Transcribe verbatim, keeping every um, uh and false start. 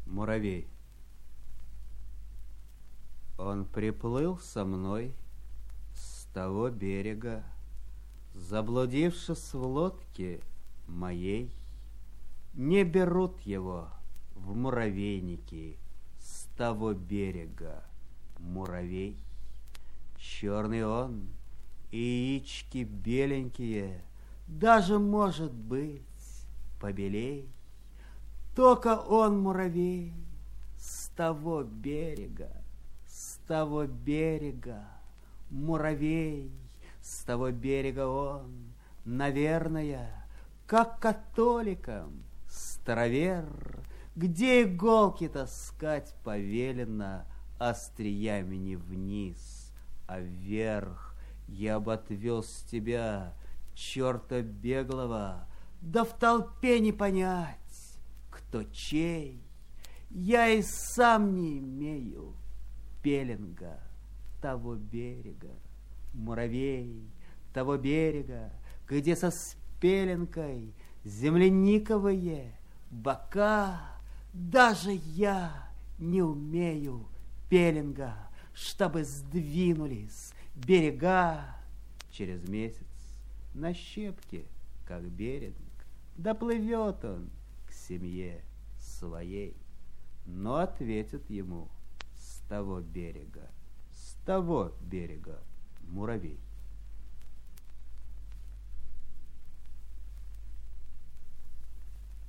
Муравей. Он приплыл со мной с того берега, заблудившись в лодке моей. Не берут его в муравейники с того берега, муравей. Черный он, и яички беленькие, даже, может быть, побелей. Только он, муравей, с того берега, с того берега, муравей, с того берега он, наверное, как католикам старовер, где иголки таскать повелено остриями не вниз, а вверх. Я бы отвез тебя, черта беглого, да в толпе не понять, кто чей. Я и сам не имею пеленга того берега, муравей, того берега, где со спеленкой земляниковые бока. Даже я не умею пеленга, чтобы сдвинулись берега. Через месяц на щепке, как берег, доплывет он к семье своей. Но ответит ему с того берега, с того берега муравей.